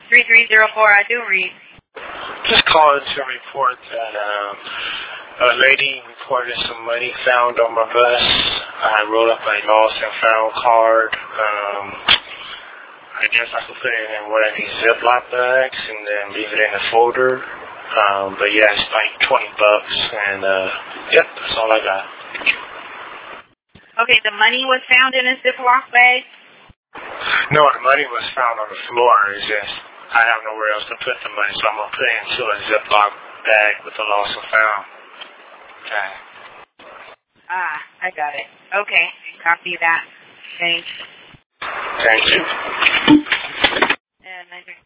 3304, I do read. Just calling to report that a lady reported some money found on my bus. I wrote up a lost and found card. I guess I could put it in one of these Ziploc bags and then leave it in a folder. But yeah, it's like $20, and yep, that's all I got. Okay, the money was found in a Ziploc bag? No, the money was found on the floor. It's just I have nowhere else to put the money, so I'm gonna put it into a Ziploc bag with the lost and found. Okay. I got it. Okay, copy that. Thanks. Thank you. And